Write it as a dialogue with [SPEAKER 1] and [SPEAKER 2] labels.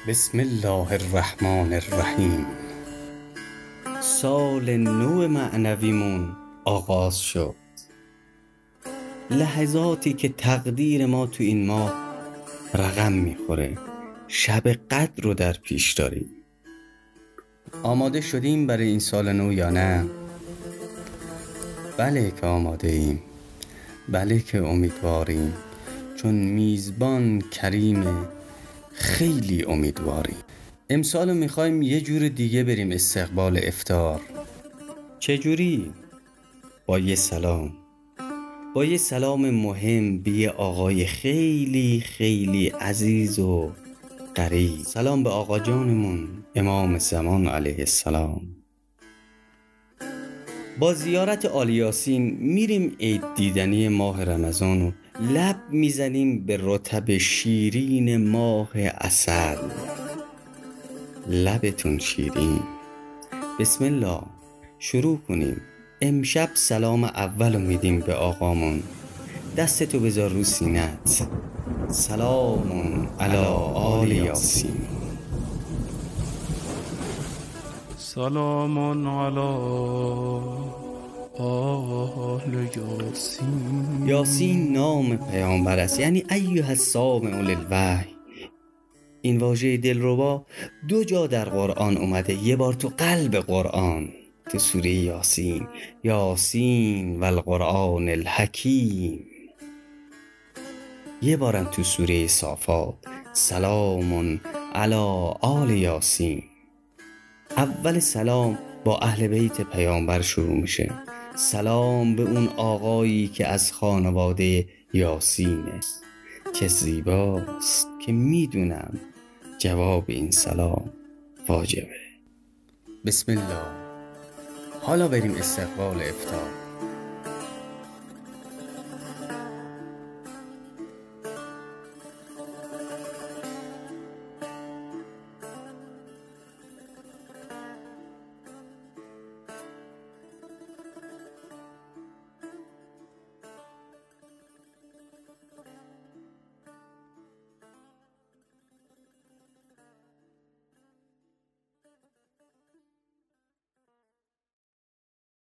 [SPEAKER 1] بسم الله الرحمن الرحیم. سال نو معنویمون آغاز شد. لحظاتی که تقدیر ما تو این ماه رقم میخوره. شب قدر رو در پیش داریم. آماده شدیم برای این سال نو یا نه؟ بله که آماده ایم، بله که امیدواریم، چون میزبان کریمه، خیلی امیدواریم. امسال میخوایم یه جور دیگه بریم استقبال افطار. چجوری؟ با یه سلام مهم به یه آقای خیلی خیلی عزیز و قریب. سلام به آقا جانمون امام زمان علیه السلام. با زیارت آل یاسین میریم عید دیدنی ماه رمضان و لب میزنیم به رطب شیرین ماه عسل. لبتون شیرین. بسم الله شروع کنیم. امشب سلام اولو میدیم به آقامون. دستتو بذار رو سینت. سلام علی آل یاسین.
[SPEAKER 2] سلام علی آل یاسین.
[SPEAKER 1] یاسین نام پیامبر است، یعنی ایها السامع للوحی. این واژه دلربا 2 جا در قرآن اومده. یه بار تو قلب قرآن تو سوره یاسین، یاسین و القرآن الحکیم. یه بارم تو سوره صافات، سلام علی آل یاسین. اول سلام با اهل بیت پیامبر شروع میشه. سلام به اون آقایی که از خانواده یاسینه. چه زیباست که میدونم جواب این سلام واجبه. بسم الله. حالا بریم استقبال افطار.